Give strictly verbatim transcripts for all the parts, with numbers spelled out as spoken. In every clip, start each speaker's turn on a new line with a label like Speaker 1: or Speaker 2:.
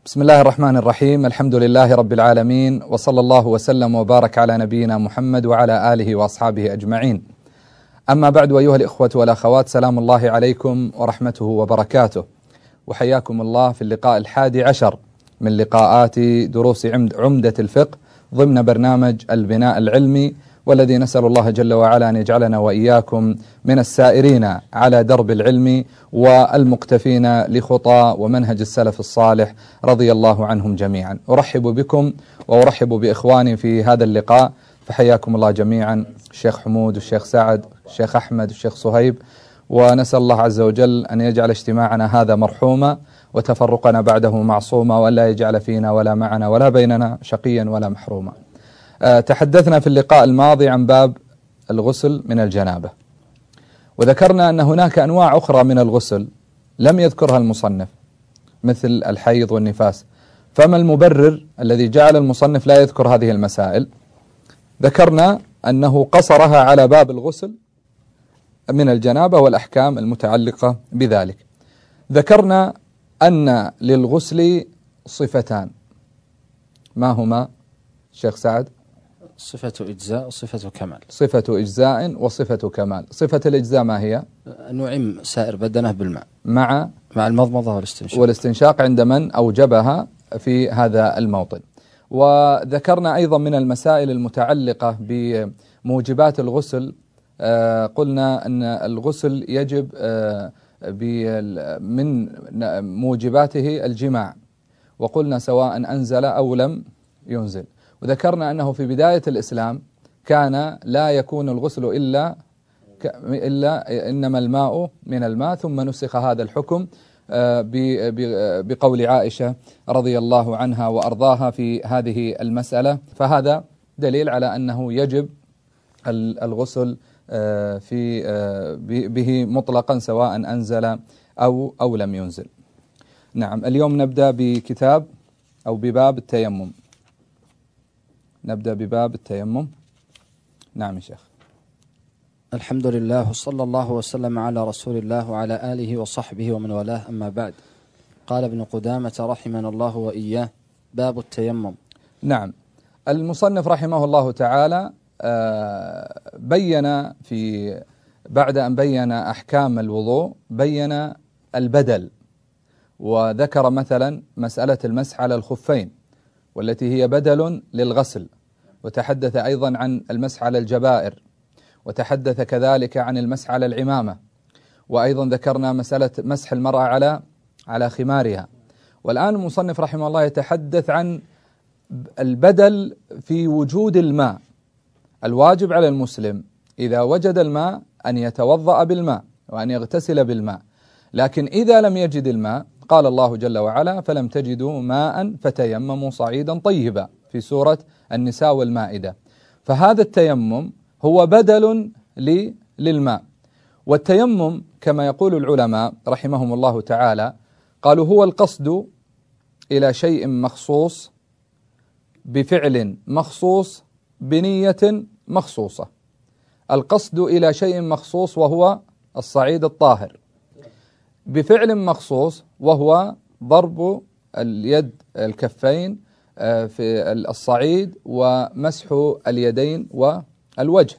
Speaker 1: بسم الله الرحمن الرحيم. الحمد لله رب العالمين، وصلى الله وسلم وبارك على نبينا محمد وعلى آله وأصحابه أجمعين. أما بعد، أيها الإخوة والأخوات، سلام الله عليكم ورحمته وبركاته، وحياكم الله في اللقاء الحادي عشر من لقاءات دروس عمدة الفقه ضمن برنامج البناء العلمي، والذي نسأل الله جل وعلا أن يجعلنا وإياكم من السائرين على درب العلم والمقتفين لخطى ومنهج السلف الصالح رضي الله عنهم جميعا. أرحب بكم وأرحب بإخواني في هذا اللقاء، فحياكم الله جميعا، الشيخ حمود والشيخ سعد والشيخ أحمد والشيخ صهيب، ونسأل الله عز وجل أن يجعل اجتماعنا هذا مرحوما وتفرقنا بعده معصوما، وألا يجعل فينا ولا معنا ولا بيننا شقيا ولا محروما. تحدثنا في اللقاء الماضي عن باب الغسل من الجنابة، وذكرنا أن هناك أنواع أخرى من الغسل لم يذكرها المصنف مثل الحيض والنفاس، فما المبرر الذي جعل المصنف لا يذكر هذه المسائل؟ ذكرنا أنه قصرها على باب الغسل من الجنابة والأحكام المتعلقة بذلك. ذكرنا أن للغسل صفتان، ما هما الشيخ سعد؟
Speaker 2: صفة إجزاء وصفة كمال.
Speaker 1: صفة إجزاء وصفة كمال. صفة الإجزاء ما هي؟
Speaker 2: نعم سائر بدنه بالماء
Speaker 1: مع
Speaker 2: مع المضمضة والاستنشاق
Speaker 1: والاستنشاق عند من أوجبها في هذا الموطن. وذكرنا أيضا من المسائل المتعلقة بموجبات الغسل، آه قلنا أن الغسل يجب آه من موجباته الجماع، وقلنا سواء أنزل أو لم ينزل. وذكرنا أنه في بداية الإسلام كان لا يكون الغسل إلا إلا إنما الماء من الماء، ثم نسخ هذا الحكم بقول عائشة رضي الله عنها وأرضاها في هذه المسألة. فهذا دليل على أنه يجب الغسل في به مطلقا سواء أنزل أو أو لم ينزل. نعم، اليوم نبدأ بكتاب أو بباب التيمم. نبدأ بباب التيمم. نعم يا شيخ.
Speaker 2: الحمد لله، وصلى الله وسلم على رسول الله وعلى آله وصحبه ومن والاه، أما بعد. قال ابن قدامة رحمنا الله وإياه: باب التيمم.
Speaker 1: نعم، المصنف رحمه الله تعالى بين في بعد أن بين أحكام الوضوء بين البدل، وذكر مثلا مسألة المسح على الخفين والتي هي بدل للغسل، وتحدث أيضا عن المسح على الجبائر، وتحدث كذلك عن المسح على العمامة، وأيضا ذكرنا مسألة مسح المرأة على على خمارها. والآن المصنف رحمه الله يتحدث عن البدل في وجود الماء. الواجب على المسلم إذا وجد الماء أن يتوضأ بالماء وأن يغتسل بالماء، لكن إذا لم يجد الماء قال الله جل وعلا: فلم تجدوا ماء فتيمموا صعيدا طيبا في سورة النساء والمائدة. فهذا التيمم هو بدل للماء. والتيمم كما يقول العلماء رحمهم الله تعالى، قالوا هو القصد إلى شيء مخصوص بفعل مخصوص بنية مخصوصة. القصد إلى شيء مخصوص وهو الصعيد الطاهر، بفعل مخصوص وهو ضرب اليد الكفين في الصعيد ومسح اليدين والوجه،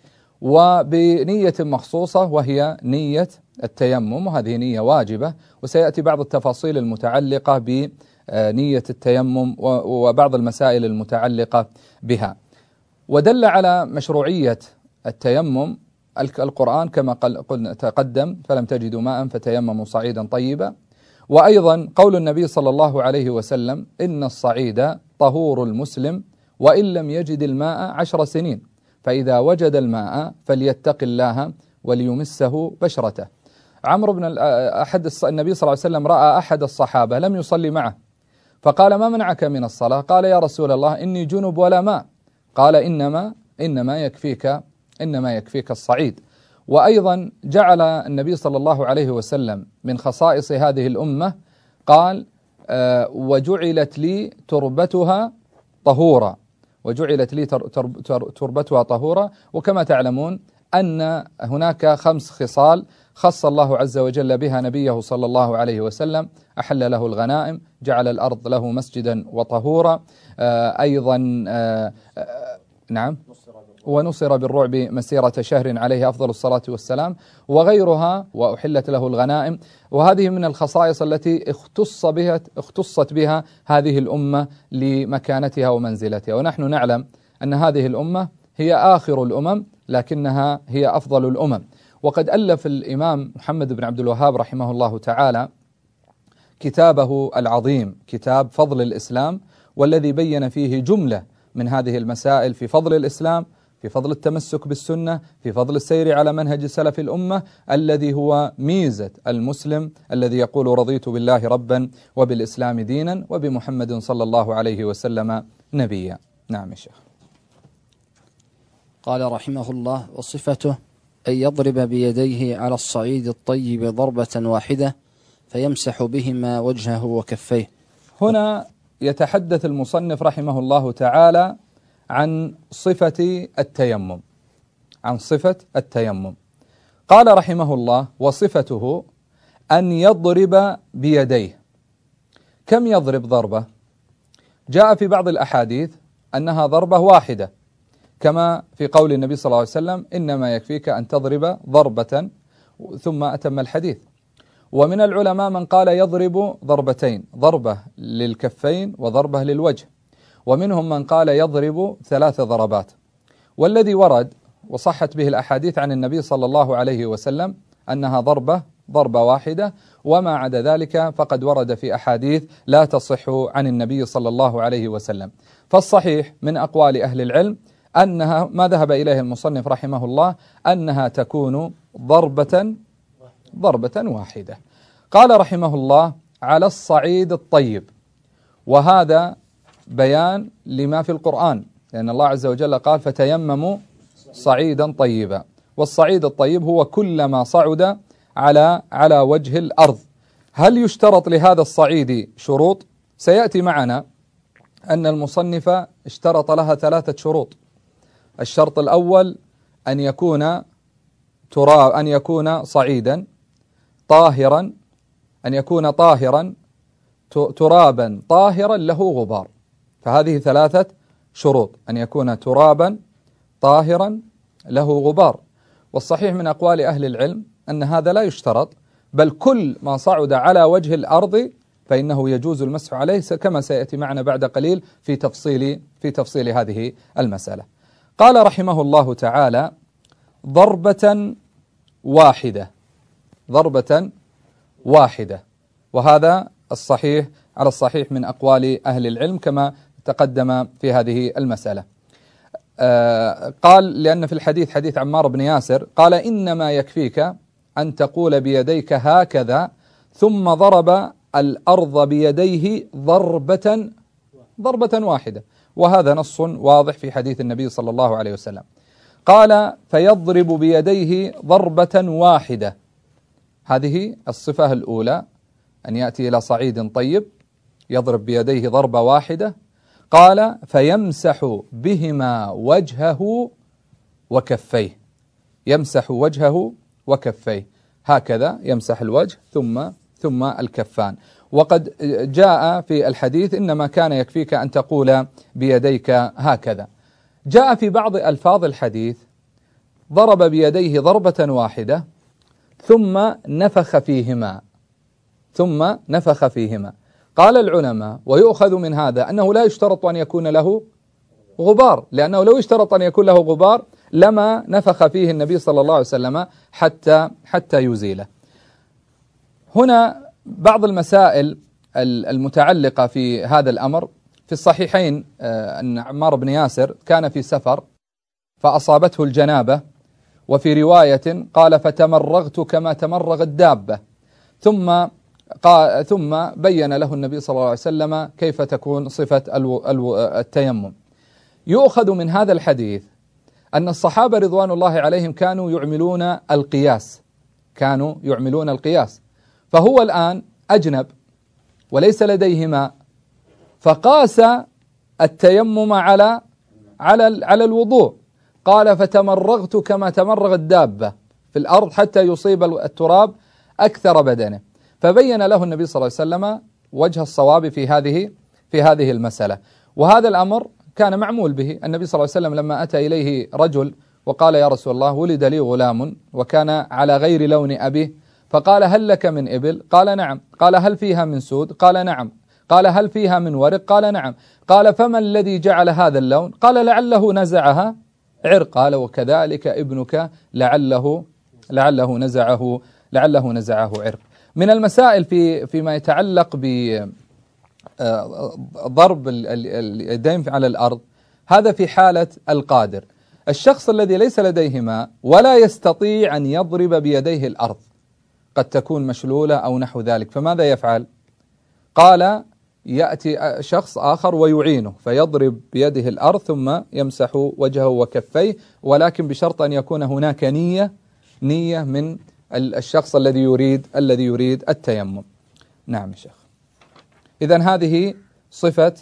Speaker 1: وبنية مخصوصة وهي نية التيمم، وهذه نية واجبة، وسيأتي بعض التفاصيل المتعلقة بنية التيمم وبعض المسائل المتعلقة بها. ودل على مشروعية التيمم القرآن كما قلنا تقدم: فلم تجدوا ماء فتيمموا صعيدا طيبا، وأيضا قول النبي صلى الله عليه وسلم: إن الصعيد طهور المسلم وإن لم يجد الماء عشر سنين، فإذا وجد الماء فليتق الله وليمسه بشرته. عمرو بن أحد النبي صلى الله عليه وسلم رأى أحد الصحابة لم يصلي معه، فقال: ما منعك من الصلاة؟ قال: يا رسول الله إني جنب ولا ماء. قال: إنما إنما يكفيك إنما يكفيك الصعيد. وأيضا جعل النبي صلى الله عليه وسلم من خصائص هذه الأمة قال: أه وجعلت لي تربتها طهورا، وجعلت لي تربتها طهورا. وكما تعلمون أن هناك خمس خصال خص الله عز وجل بها نبيه صلى الله عليه وسلم: أحل له الغنائم، جعل الأرض له مسجدا وطهورا، أيضا نعم ونصر بالرعب مسيرة شهر عليه أفضل الصلاة والسلام، وغيرها، وأحلت له الغنائم. وهذه من الخصائص التي اختص بها اختصت بها هذه الأمة لمكانتها ومنزلتها. ونحن نعلم أن هذه الأمة هي آخر الأمم، لكنها هي أفضل الأمم. وقد ألف الإمام محمد بن عبد الوهاب رحمه الله تعالى كتابه العظيم، كتاب فضل الإسلام، والذي بين فيه جملة من هذه المسائل في فضل الإسلام، في فضل التمسك بالسنة، في فضل السير على منهج سلف الأمة، الذي هو ميزة المسلم الذي يقول: رضيت بالله ربا وبالإسلام دينا وبمحمد صلى الله عليه وسلم نبيا. نعم يا شيخ.
Speaker 2: قال رحمه الله: وصفته أن يضرب بيديه على الصعيد الطيب ضربة واحدة فيمسح بهما وجهه وكفيه.
Speaker 1: هنا يتحدث المصنف رحمه الله تعالى عن صفة التيمم، عن صفة التيمم. قال رحمه الله: وصفته أن يضرب بيديه. كم يضرب ضربة؟ جاء في بعض الأحاديث أنها ضربة واحدة، كما في قول النبي صلى الله عليه وسلم: إنما يكفيك أن تضرب ضربة، ثم أتم الحديث. ومن العلماء من قال يضرب ضربتين، ضربة للكفين وضربة للوجه، ومنهم من قال يضرب ثلاث ضربات. والذي ورد وصحت به الأحاديث عن النبي صلى الله عليه وسلم أنها ضربة ضربة واحدة، وما عدا ذلك فقد ورد في أحاديث لا تصح عن النبي صلى الله عليه وسلم. فالصحيح من أقوال أهل العلم أنها ما ذهب إليه المصنف رحمه الله أنها تكون ضربة ضربة واحدة. قال رحمه الله: على الصعيد الطيب، وهذا بيان لما في القرآن، لأن الله عز وجل قال: فتيمموا صعيدا طيبا. والصعيد الطيب هو كل ما صعد على على وجه الأرض. هل يشترط لهذا الصعيد شروط؟ سيأتي معنا أن المصنف اشترط لها ثلاثة شروط. الشرط الأول أن يكون تراب، أن يكون صعيدا طاهرا، أن يكون طاهرا ترابا طاهرا له غبار. فهذه ثلاثة شروط: أن يكون ترابا طاهرا له غبار. والصحيح من أقوال أهل العلم أن هذا لا يشترط، بل كل ما صعد على وجه الأرض فإنه يجوز المسح عليه، كما سيأتي معنا بعد قليل في تفصيل في تفصيل هذه المسألة. قال رحمه الله تعالى: ضربة واحدة، ضربة واحدة. وهذا الصحيح على الصحيح من أقوال أهل العلم كما تقدم في هذه المسألة. آه قال: لأن في الحديث حديث عمار بن ياسر قال: إنما يكفيك أن تقول بيديك هكذا ثم ضرب الأرض بيديه ضربة ضربة واحدة. وهذا نص واضح في حديث النبي صلى الله عليه وسلم. قال: فيضرب بيديه ضربة واحدة. هذه الصفة الأولى، أن يأتي إلى صعيد طيب يضرب بيديه ضربة واحدة. قال: فيمسح بهما وجهه وكفيه، يمسح وجهه وكفيه، هكذا يمسح الوجه ثم ثم الكفان. وقد جاء في الحديث: إنما كان يكفيك أن تقول بيديك هكذا. جاء في بعض ألفاظ الحديث: ضرب بيديه ضربة واحدة ثم نفخ فيهما، ثم نفخ فيهما. قال العلماء: ويؤخذ من هذا أنه لا يشترط أن يكون له غبار، لأنه لو اشترط أن يكون له غبار لما نفخ فيه النبي صلى الله عليه وسلم حتى حتى يزيله. هنا بعض المسائل المتعلقة في هذا الأمر. في الصحيحين أن عمار بن ياسر كان في سفر فأصابته الجنابة، وفي رواية قال: فتمرغت كما تمرغ الدابة. ثم قال ثم بين له النبي صلى الله عليه وسلم كيف تكون صفة الو الو التيمم. يؤخذ من هذا الحديث أن الصحابة رضوان الله عليهم كانوا يعملون القياس، كانوا يعملون القياس. فهو الآن أجنب وليس لديه ماء، فقاس التيمم على على على الوضوء، قال فتمرغت كما تمرغ الدابة في الأرض حتى يصيب التراب أكثر بدنه. فبين له النبي صلى الله عليه وسلم وجه الصواب في هذه في هذه المسألة. وهذا الأمر كان معمول به. النبي صلى الله عليه وسلم لما أتى إليه رجل وقال يا رسول الله ولد لي غلام وكان على غير لون أبيه، فقال هل لك من إبل؟ قال نعم. قال هل فيها من سود؟ قال نعم. قال هل فيها من ورق؟ قال نعم. قال فما الذي جعل هذا اللون؟ قال لعله نزعها عرق. قال وكذلك ابنك لعله لعله نزعه لعله نزعه عرق. من المسائل في فيما يتعلق بضرب اليدين على الأرض، هذا في حالة القادر، الشخص الذي ليس لديه ماء ولا يستطيع أن يضرب بيديه الأرض، قد تكون مشلولة أو نحو ذلك، فماذا يفعل؟ قال يأتي شخص آخر ويعينه فيضرب بيده الأرض ثم يمسح وجهه وكفيه، ولكن بشرط أن يكون هناك نية نية من الشخص الذي يريد الذي يريد التيمم. نعم يا شيخ. إذن هذه صفة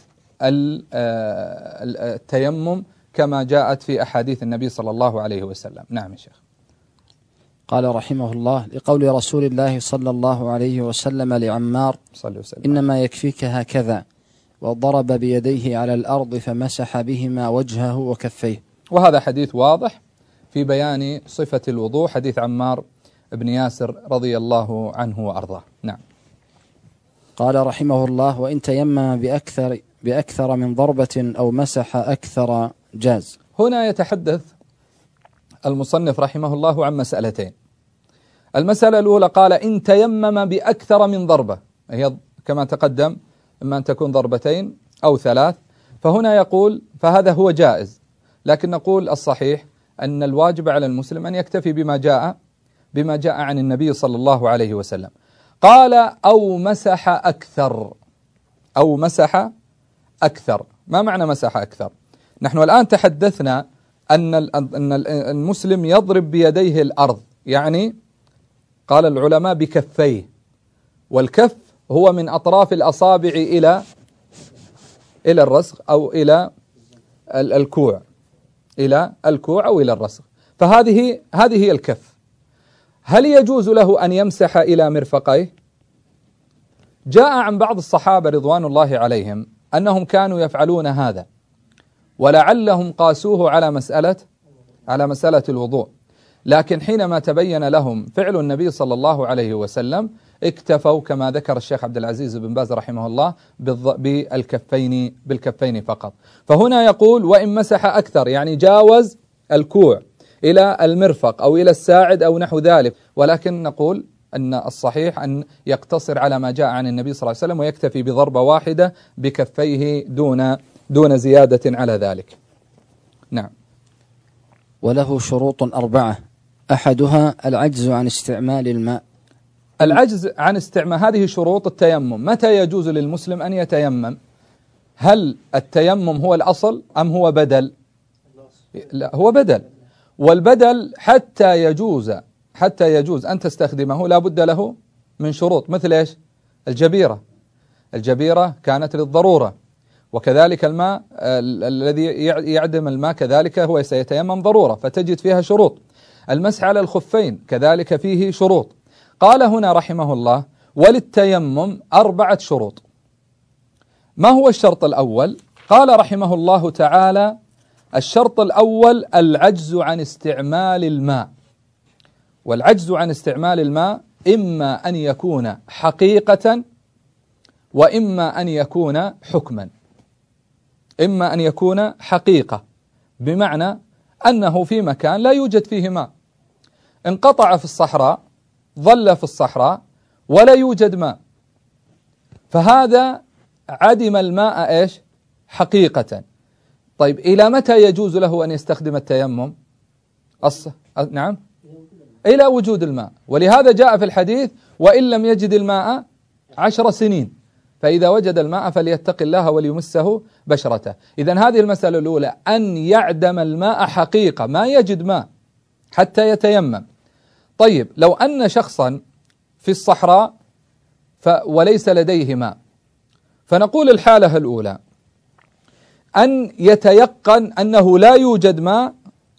Speaker 1: التيمم كما جاءت في أحاديث النبي صلى الله عليه وسلم. نعم يا شيخ.
Speaker 2: قال رحمه الله لقول رسول الله صلى الله عليه وسلم لعمار إنما يكفيك هكذا، وضرب بيديه على الأرض فمسح بهما وجهه وكفيه.
Speaker 1: وهذا حديث واضح في بيان صفة الوضوء، حديث عمار بن ياسر رضي الله عنه وأرضاه. نعم.
Speaker 2: قال رحمه الله وإن تيمم بأكثر, بأكثر من ضربة أو مسح أكثر جاز.
Speaker 1: هنا يتحدث المصنف رحمه الله عن مسألتين. المسألة الأولى قال إن تيمم بأكثر من ضربة، هي كما تقدم إما أن تكون ضربتين أو ثلاث، فهنا يقول فهذا هو جائز، لكن نقول الصحيح أن الواجب على المسلم أن يكتفي بما جاء بما جاء عن النبي صلى الله عليه وسلم. قال أو مسح أكثر، أو مسح أكثر. ما معنى مسح أكثر؟ نحن الآن تحدثنا أن أن المسلم يضرب بيديه الأرض، يعني قال العلماء بكفيه، والكف هو من أطراف الأصابع إلى إلى الرسغ أو إلى الكوع، إلى الكوع أو إلى الرسغ، فهذه هذه هي الكف. هل يجوز له أن يمسح إلى مرفقيه؟ جاء عن بعض الصحابة رضوان الله عليهم أنهم كانوا يفعلون هذا، ولعلهم قاسوه على مسألة على مسألة الوضوء، لكن حينما تبين لهم فعل النبي صلى الله عليه وسلم اكتفوا كما ذكر الشيخ عبد العزيز بن باز رحمه الله بالكفين بالكفين فقط. فهنا يقول وإن مسح أكثر، يعني جاوز الكوع إلى المرفق أو إلى الساعد أو نحو ذلك، ولكن نقول أن الصحيح أن يقتصر على ما جاء عن النبي صلى الله عليه وسلم ويكتفي بضربة واحدة بكفيه دون دون زيادة على ذلك. نعم.
Speaker 2: وله شروط أربعة، أحدها العجز عن استعمال الماء.
Speaker 1: العجز عن استعمال، هذه شروط التيمم. متى يجوز للمسلم أن يتيمم؟ هل التيمم هو الأصل أم هو بدل؟ لا، هو بدل، والبدل حتى يجوز حتى يجوز أن تستخدمه لا بد له من شروط، مثل إيش؟ الجبيرة. الجبيرة كانت للضرورة، وكذلك الماء الذي يعدم الماء كذلك هو سيتيمم ضرورة، فتجد فيها شروط. المسح على الخفين كذلك فيه شروط. قال هنا رحمه الله وللتيمم أربعة شروط. ما هو الشرط الأول؟ قال رحمه الله تعالى الشرط الأول العجز عن استعمال الماء. والعجز عن استعمال الماء إما أن يكون حقيقة وإما أن يكون حكما. إما أن يكون حقيقة بمعنى أنه في مكان لا يوجد فيه ماء، انقطع في الصحراء، ظل في الصحراء ولا يوجد ماء، فهذا عدم الماء إيش؟ حقيقة. طيب إلى متى يجوز له أن يستخدم التيمم؟ أص... نعم، إلى وجود الماء، ولهذا جاء في الحديث وإن لم يجد الماء عشر سنين، فإذا وجد الماء فليتق الله وليمسه بشرته. إذن هذه المسألة الأولى، أن يعدم الماء حقيقة، ما يجد ماء حتى يتيمم. طيب لو أن شخصا في الصحراء ف... وليس لديه ماء، فنقول الحالة الأولى أن يتيقن أنه لا يوجد ماء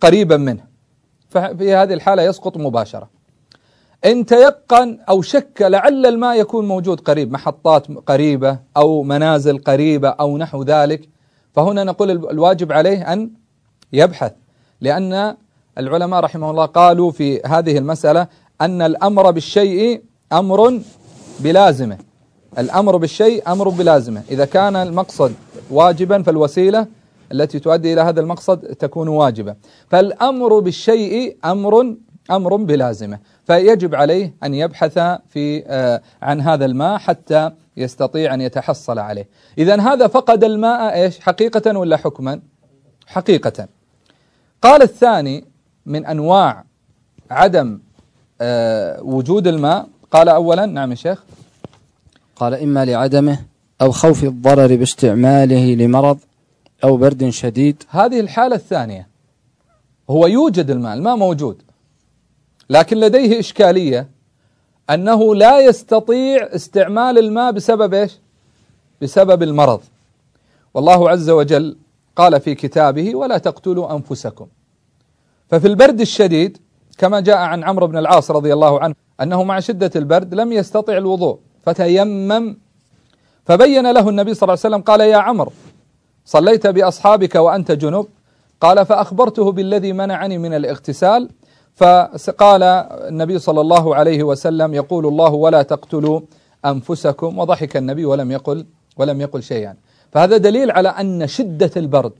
Speaker 1: قريبا منه، ففي هذه الحالة يسقط مباشرة. إن تيقن أو شك لعل الماء يكون موجود قريب، محطات قريبة أو منازل قريبة أو نحو ذلك، فهنا نقول الواجب عليه أن يبحث، لأن العلماء رحمه الله قالوا في هذه المسألة أن الأمر بالشيء أمر بلازمه، الأمر بالشيء أمر بلازمه، إذا كان المقصد واجبا فالوسيلة التي تؤدي إلى هذا المقصد تكون واجبة، فالأمر بالشيء أمر أمر بلازمه، فيجب عليه أن يبحث في آه عن هذا الماء حتى يستطيع أن يتحصل عليه. إذن هذا فقد الماء إيش حقيقة ولا حكما؟ حقيقة. قال الثاني من أنواع عدم آه وجود الماء، قال أولا نعم يا شيخ،
Speaker 2: قال إما لعدمه أو خوف الضرر باستعماله لمرض أو برد شديد.
Speaker 1: هذه الحالة الثانية، هو يوجد الماء، الماء موجود، لكن لديه إشكالية أنه لا يستطيع استعمال الماء بسبب إيش؟ بسبب المرض. والله عز وجل قال في كتابه ولا تقتلوا أنفسكم. ففي البرد الشديد كما جاء عن عمرو بن العاص رضي الله عنه أنه مع شدة البرد لم يستطع الوضوء فتيمم، فبين له النبي صلى الله عليه وسلم قال يا عمرو صليت بأصحابك وأنت جنب؟ قال فأخبرته بالذي منعني من الاغتسال، فقال النبي صلى الله عليه وسلم يقول الله ولا تقتلوا أنفسكم، وضحك النبي ولم يقل ولم يقل شيئا. فهذا دليل على أن شدة البرد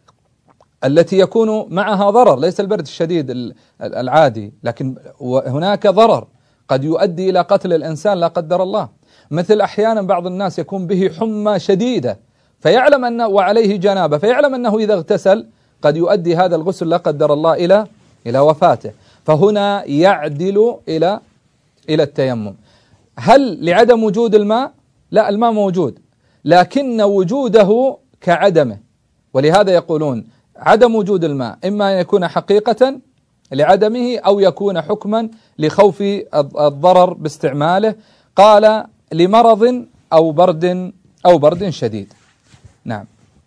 Speaker 1: التي يكون معها ضرر، ليس البرد الشديد العادي، لكن هناك ضرر قد يؤدي إلى قتل الإنسان لا قدر الله، مثل أحيانا بعض الناس يكون به حمى شديدة فيعلم أنه وعليه جنابة، فيعلم أنه إذا اغتسل قد يؤدي هذا الغسل لا قدر الله إلى إلى وفاته، فهنا يعدل إلى إلى التيمم. هل لعدم وجود الماء؟ لا، الماء موجود لكن وجوده كعدمه، ولهذا يقولون عدم وجود الماء إما أن يكون حقيقة لعدمه أو يكون حكما لخوف الضرر باستعماله. قال لمرض أو برد أو برد شديد. نعم.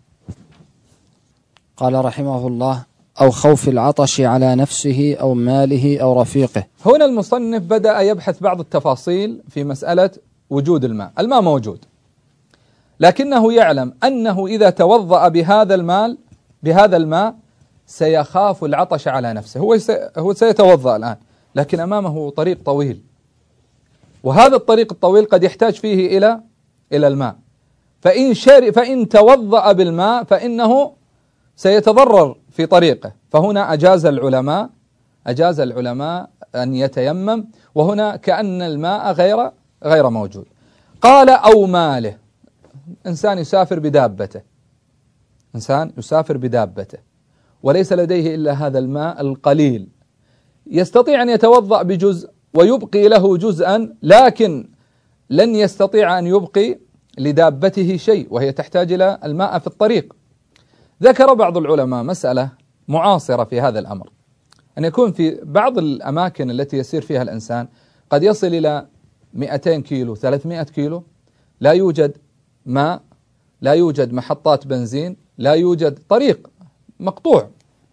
Speaker 2: قال رحمه الله أو خوف العطش على نفسه أو ماله أو رفيقه.
Speaker 1: هنا المصنف بدأ يبحث بعض التفاصيل في مسألة وجود الماء. الماء موجود لكنه يعلم أنه إذا توضأ بهذا الماء بهذا الماء سيخاف العطش على نفسه. هو هو سيتوضأ الآن لكن أمامه طريق طويل، وهذا الطريق الطويل قد يحتاج فيه إلى إلى الماء، فإن شر فإن توضأ بالماء فإنه سيتضرر في طريقه. فهنا أجاز العلماء أجاز العلماء أن يتيمم، وهنا كأن الماء غير غير موجود. قال أو ماله، إنسان يسافر بدابته إنسان يسافر بدابته وليس لديه إلا هذا الماء القليل، يستطيع أن يتوضأ بجزء ويبقي له جزءا، لكن لن يستطيع أن يبقي لدابته شيء وهي تحتاج إلى الماء في الطريق. ذكر بعض العلماء مسألة معاصرة في هذا الأمر، أن يكون في بعض الأماكن التي يسير فيها الإنسان قد يصل إلى مئتين كيلو ثلاثمائة كيلو لا يوجد ماء، لا يوجد محطات بنزين، لا يوجد طريق مقطوع،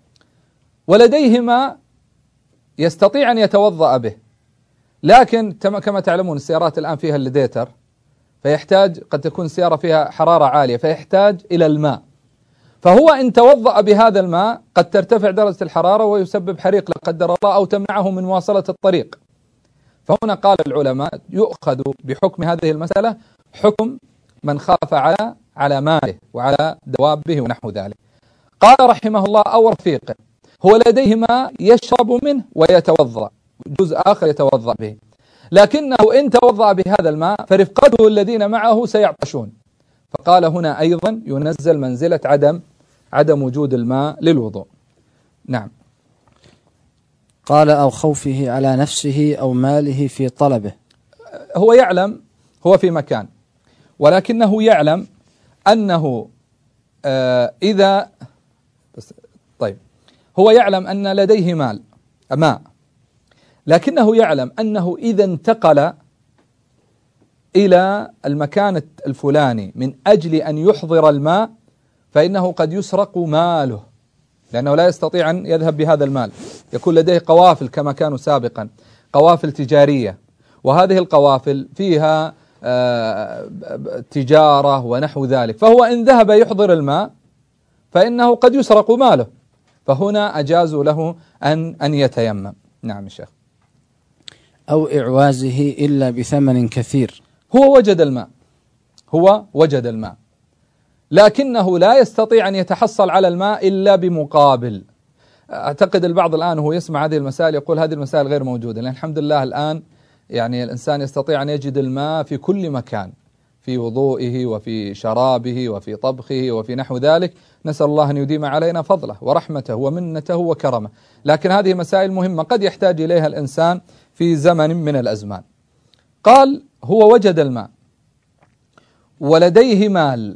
Speaker 1: ولديه ماء يستطيع أن يتوضأ به، لكن كما تعلمون السيارات الآن فيها الليديتر، فيحتاج قد تكون السيارة فيها حرارة عالية فيحتاج إلى الماء، فهو إن توضأ بهذا الماء قد ترتفع درجة الحرارة ويسبب حريق لا قدر الله أو تمنعه من مواصلة الطريق. فهنا قال العلماء يؤخذ بحكم هذه المسألة حكم من خاف على على ماله وعلى دوابه ونحو ذلك. قال رحمه الله أو رفيقه، هو لديه ماء يشرب منه ويتوضأ، جزء آخر يتوضأ به، لكنه إن توضأ بهذا الماء فرفقته الذين معه سيعطشون، فقال هنا أيضا ينزل منزلة عدم عدم وجود الماء للوضوء. نعم.
Speaker 2: قال أو خوفه على نفسه أو ماله في طلبه.
Speaker 1: هو يعلم هو في مكان، ولكنه يعلم أنه آه إذا طيب هو يعلم أن لديه مال ماء، لكنه يعلم أنه إذا انتقل إلى المكان الفلاني من أجل أن يحضر الماء فإنه قد يسرق ماله، لأنه لا يستطيع أن يذهب بهذا المال، يكون لديه قوافل كما كانوا سابقا، قوافل تجارية، وهذه القوافل فيها تجارة ونحو ذلك، فهو إن ذهب يحضر الماء فإنه قد يسرق ماله، فهنا أجازوا له أن أن يتيمم. نعم الشيخ.
Speaker 2: أو إعوازه إلا بثمن كثير.
Speaker 1: هو وجد الماء، هو وجد الماء لكنه لا يستطيع أن يتحصل على الماء إلا بمقابل. أعتقد البعض الآن وهو يسمع هذه المسائل يقول هذه المسائل غير موجودة، لأن الحمد لله الآن يعني الإنسان يستطيع أن يجد الماء في كل مكان، في وضوئه وفي شرابه وفي طبخه وفي نحو ذلك. نسأل الله أن يديم علينا فضله ورحمته ومنته وكرمه، لكن هذه مسائل مهمة قد يحتاج إليها الإنسان في زمن من الأزمان. قال هو وجد الماء ولديه مال،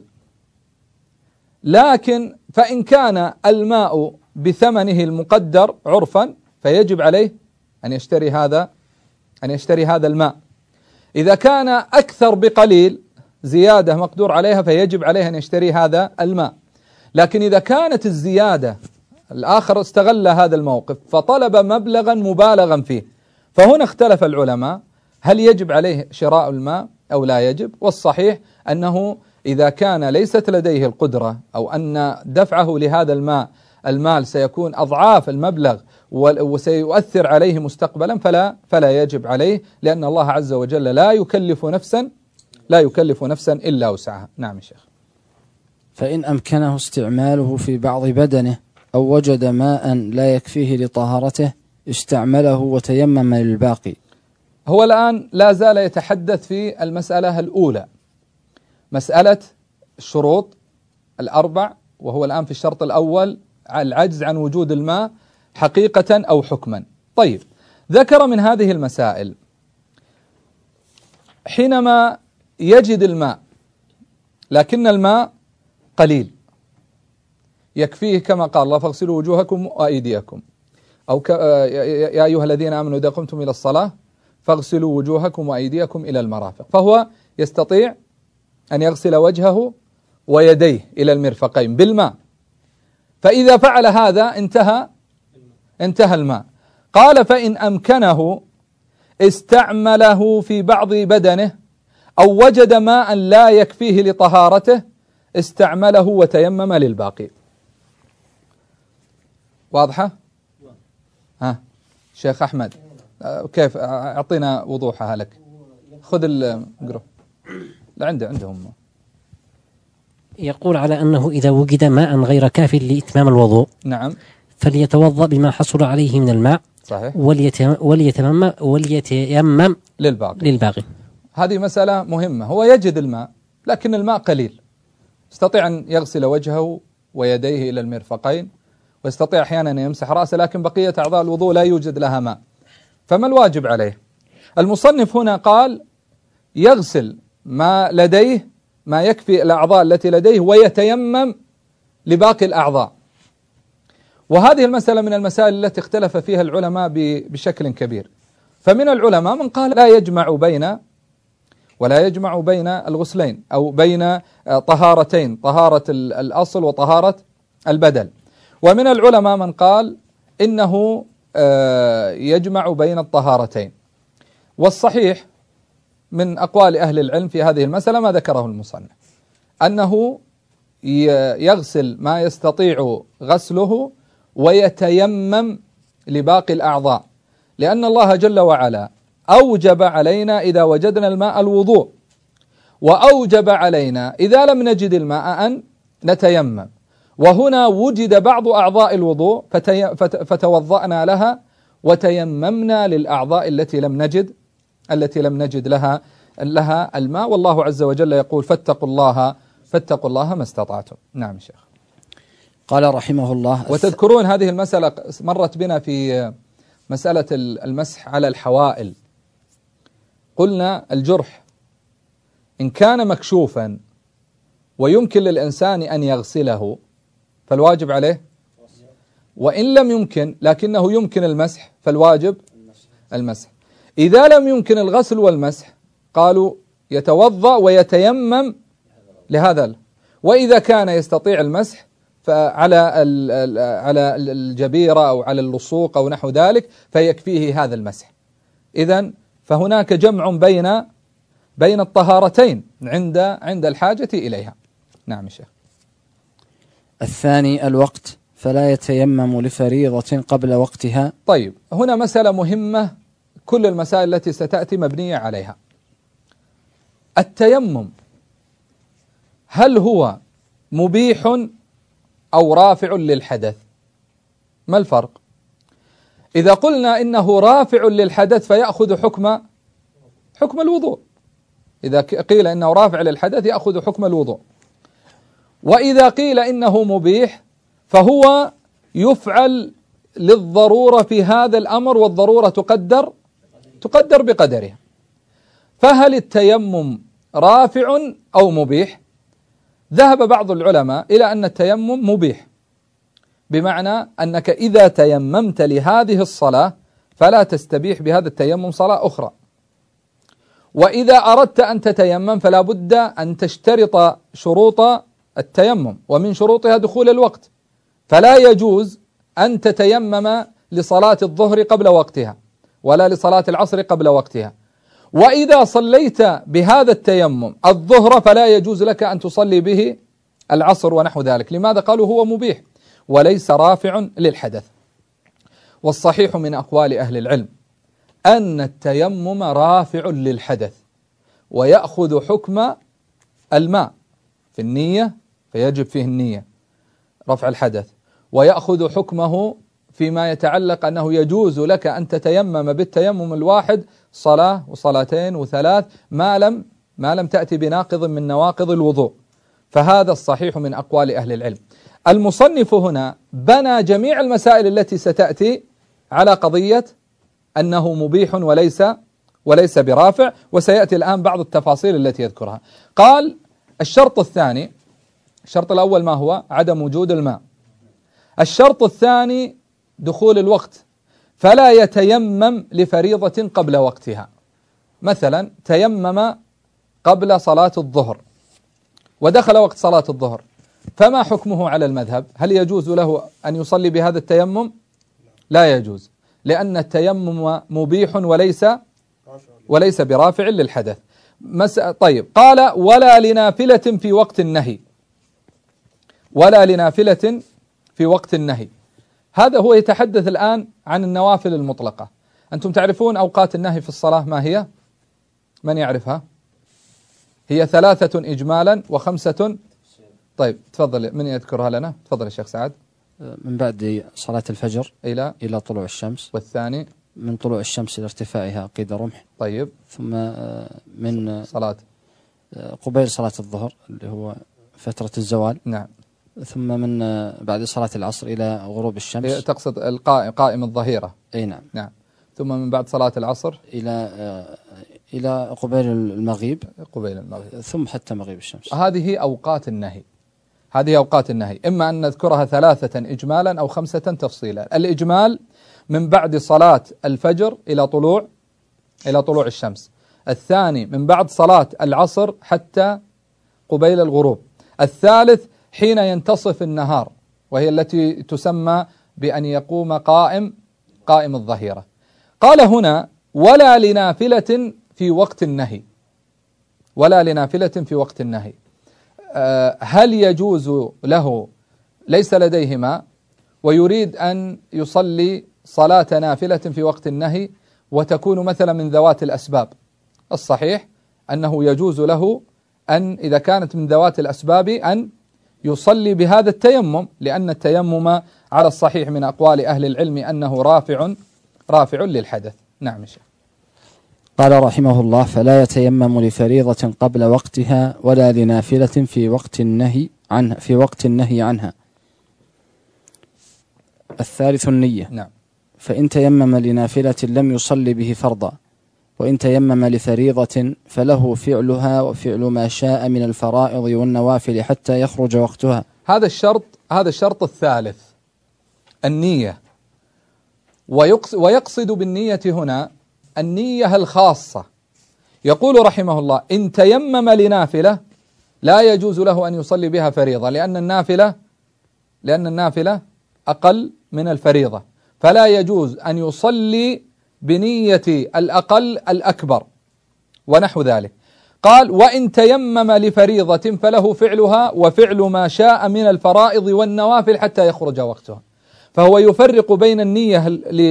Speaker 1: لكن فإن كان الماء بثمنه المقدر عرفا فيجب عليه أن يشتري هذا أن يشتري هذا الماء. إذا كان أكثر بقليل زيادة مقدور عليها فيجب عليه أن يشتري هذا الماء. لكن إذا كانت الزيادة الآخر استغل هذا الموقف فطلب مبلغا مبالغا فيه، فهنا اختلف العلماء هل يجب عليه شراء الماء أو لا يجب. والصحيح أنه إذا كان ليست لديه القدرة أو أن دفعه لهذا الماء المال سيكون أضعاف المبلغ وسيؤثر عليه مستقبلا فلا فلا يجب عليه، لأن الله عز وجل لا يكلف نفسا لا يكلف نفسا إلا وسعها. نعم يا شيخ.
Speaker 2: فإن أمكنه استعماله في بعض بدنه أو وجد ماء لا يكفيه لطهارته استعمله وتيمم للباقي.
Speaker 1: هو الآن لا زال يتحدث في المسألة الأولى، مسألة الشروط الأربع، وهو الآن في الشرط الأول العجز عن وجود الماء حقيقة أو حكما. طيب، ذكر من هذه المسائل حينما يجد الماء لكن الماء قليل يكفيه كما قال الله فاغسلوا وجوهكم وأيديكم، أو ك... يا أيها الذين آمنوا إذا قمتم إلى الصلاة فاغسلوا وجوهكم وأيديكم إلى المرافق، فهو يستطيع أن يغسل وجهه ويديه إلى المرفقين بالماء، فإذا فعل هذا انتهى انتهى الماء. قال فإن أمكنه استعمله في بعض بدنه أو وجد ماء لا يكفيه لطهارته استعمله وتيمم للباقي. واضحة؟ ها شيخ أحمد كيف أعطينا وضوحها لك؟ خذ القرأ لا عنده عندهم.
Speaker 3: يقول على أنه إذا وجد ماء غير كاف لإتمام الوضوء
Speaker 1: نعم
Speaker 3: فليتوضأ بما حصل عليه من الماء
Speaker 1: صحيح
Speaker 3: وليتيمم وليتيمم
Speaker 1: للباقي
Speaker 3: للباقي.
Speaker 1: هذه مسألة مهمة. هو يجد الماء لكن الماء قليل، يستطيع أن يغسل وجهه ويديه إلى المرفقين، ويستطيع أحيانا أن يمسح رأسه، لكن بقية أعضاء الوضوء لا يوجد لها ماء، فما الواجب عليه؟ المصنف هنا قال يغسل ما لديه ما يكفي الأعضاء التي لديه ويتيمم لباقي الأعضاء. وهذه المسألة من المسائل التي اختلف فيها العلماء بشكل كبير، فمن العلماء من قال لا يجمع بين ولا يجمع بين الغسلين أو بين طهارتين، طهارة الأصل وطهارة البدل، ومن العلماء من قال إنه يجمع بين الطهارتين. والصحيح من أقوال أهل العلم في هذه المسألة ما ذكره المصنف، أنه يغسل ما يستطيع غسله ويتيمم لباقي الأعضاء، لأن الله جل وعلا أوجب علينا إذا وجدنا الماء الوضوء، وأوجب علينا إذا لم نجد الماء أن نتيمم، وهنا وجد بعض أعضاء الوضوء فتوضأنا لها وتيممنا للأعضاء التي لم نجد التي لم نجد لها لها الماء. والله عز وجل يقول فاتقوا الله فاتقوا الله ما استطعتم. نعم شيخ.
Speaker 2: قال رحمه الله
Speaker 1: وتذكرون هذه المسألة مرت بنا في مسألة المسح على الحوائل، قلنا الجرح إن كان مكشوفا ويمكن للإنسان أن يغسله فالواجب عليه، وإن لم يمكن لكنه يمكن المسح فالواجب المسح. إذا لم يمكن الغسل والمسح قالوا يتوضأ ويتيمم لهذا، وإذا كان يستطيع المسح فعلى على الجبيرة أو على اللصوق أو نحو ذلك فيكفيه هذا المسح. إذن فهناك جمع بين بين الطهارتين عند عند الحاجة إليها. نعم الشيخ.
Speaker 2: الثاني الوقت، فلا يتيمم لفريضة قبل وقتها.
Speaker 1: طيب، هنا مسألة مهمة، كل المسائل التي ستأتي مبنية عليها. التيمم هل هو مبيح أو رافع للحدث؟ ما الفرق؟ إذا قلنا إنه رافع للحدث فيأخذ حكم حكم الوضوء، إذا قيل إنه رافع للحدث يأخذ حكم الوضوء. وإذا قيل إنه مبيح فهو يفعل للضرورة في هذا الأمر، والضرورة تقدر تقدر بقدرها. فهل التيمم رافع أو مبيح؟ ذهب بعض العلماء إلى أن التيمم مبيح، بمعنى أنك إذا تيممت لهذه الصلاة فلا تستبيح بهذا التيمم صلاة أخرى. وإذا أردت أن تتيمم فلا بد أن تشترط شروط التيمم، ومن شروطها دخول الوقت، فلا يجوز أن تتيمم لصلاة الظهر قبل وقتها ولا لصلاة العصر قبل وقتها. وإذا صليت بهذا التيمم الظهر فلا يجوز لك أن تصلي به العصر ونحو ذلك. لماذا؟ قالوا هو مبيح وليس رافع للحدث. والصحيح من أقوال أهل العلم أن التيمم رافع للحدث، ويأخذ حكم الماء في النية، فيجب فيه النية رفع الحدث، ويأخذ حكمه فيما يتعلق أنه يجوز لك أن تتيمم بالتيمم الواحد صلاة وصلاتين وثلاث ما لم ما لم تأتي بناقض من نواقض الوضوء. فهذا الصحيح من أقوال أهل العلم. المصنف هنا بنى جميع المسائل التي ستأتي على قضية أنه مبيح وليس وليس برافع، وسيأتي الآن بعض التفاصيل التي يذكرها. قال الشرط الثاني، الشرط الأول ما هو؟ عدم وجود الماء. الشرط الثاني دخول الوقت، فلا يتيمم لفريضة قبل وقتها. مثلا تيمم قبل صلاة الظهر ودخل وقت صلاة الظهر، فما حكمه على المذهب؟ هل يجوز له أن يصلي بهذا التيمم؟ لا يجوز، لأن التيمم مبيح وليس وليس برافع للحدث. طيب، قال ولا لنافلة في وقت النهي، ولا لنافلة في وقت النهي. هذا هو يتحدث الآن عن النوافل المطلقة. أنتم تعرفون أوقات النهي في الصلاة ما هي؟ من يعرفها؟ هي ثلاثة إجمالا وخمسة. طيب تفضل، من يذكرها لنا؟ تفضل الشيخ سعد.
Speaker 2: من بعد صلاة الفجر
Speaker 1: إلى
Speaker 2: إلى طلوع الشمس،
Speaker 1: والثاني
Speaker 2: من طلوع الشمس إلى ارتفاعها قيد رمح.
Speaker 1: طيب،
Speaker 2: ثم من
Speaker 1: صلاة
Speaker 2: قبيل صلاة الظهر اللي هو فترة الزوال.
Speaker 1: نعم.
Speaker 2: ثم من بعد صلاة العصر إلى غروب الشمس.
Speaker 1: تقصد القائم قائم الظهيرة.
Speaker 2: أي نعم.
Speaker 1: نعم. ثم من بعد صلاة العصر
Speaker 2: إلى إلى قبيل المغيب.
Speaker 1: قبيل المغيب.
Speaker 2: ثم حتى مغيب الشمس.
Speaker 1: هذه أوقات النهي، هذه أوقات النهي، إما أن نذكرها ثلاثة إجمالا أو خمسة تفصيلا. الإجمال من بعد صلاة الفجر إلى طلوع إلى طلوع الشمس. الثاني من بعد صلاة العصر حتى قبيل الغروب. الثالث حين ينتصف النهار، وهي التي تسمى بأن يقوم قائم قائم الظهيرة. قال هنا ولا لنافلة في وقت النهي، ولا لنافلة في وقت النهي. أه هل يجوز له ليس لديه ماء ويريد أن يصلي صلاة نافلة في وقت النهي وتكون مثلا من ذوات الأسباب؟ الصحيح أنه يجوز له أن إذا كانت من ذوات الأسباب أن يصلي بهذا التيمم، لأن التيمم على الصحيح من أقوال أهل العلم أنه رافع رافع للحدث. نعم الشيخ.
Speaker 2: قال رحمه الله فلا يتيمم لفريضة قبل وقتها ولا لنافلة في وقت النهي عنها في وقت النهي عنها. الثالث النية.
Speaker 1: نعم.
Speaker 2: فإن تيمم لنافلة لم يصلي به فرضا، وإن تيمم لفريضة فله فعلها وفعل ما شاء من الفرائض والنوافل حتى يخرج وقتها.
Speaker 1: هذا الشرط هذا الشرط الثالث النية، ويقصد بالنية هنا النية الخاصة. يقول رحمه الله إن تيمم لنافلة لا يجوز له أن يصلي بها فريضة، لأن النافلة لأن النافلة أقل من الفريضة، فلا يجوز أن يصلي بنية الأقل الأكبر ونحو ذلك. قال: وإن تيمم لفريضة فله فعلها وفعل ما شاء من الفرائض والنوافل حتى يخرج وقتها. فهو يفرق بين النية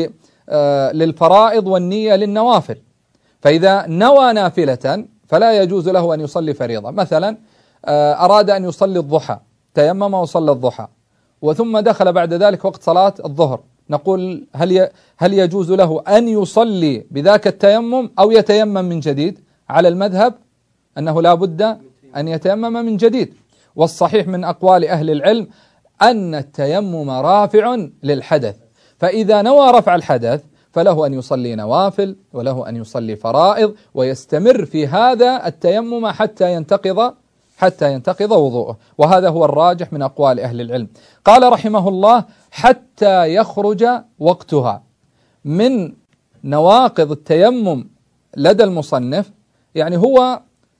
Speaker 1: للفرائض والنية للنوافل. فإذا نوى نافلة فلا يجوز له أن يصلي فريضة. مثلا أراد أن يصلي الضحى، تيمم وصلى الضحى، وثم دخل بعد ذلك وقت صلاة الظهر، نقول هل هل يجوز له أن يصلي بذاك التيمم أو يتيمم من جديد؟ على المذهب أنه لا بد أن يتيمم من جديد، والصحيح من أقوال أهل العلم أن التيمم رافع للحدث، فإذا نوى رفع الحدث فله أن يصلي نوافل وله أن يصلي فرائض ويستمر في هذا التيمم حتى ينتقض حتى ينتقض وضوءه، وهذا هو الراجح من أقوال أهل العلم. قال رحمه الله: حتى يخرج وقتها. من نواقض التيمم لدى المصنف يعني هو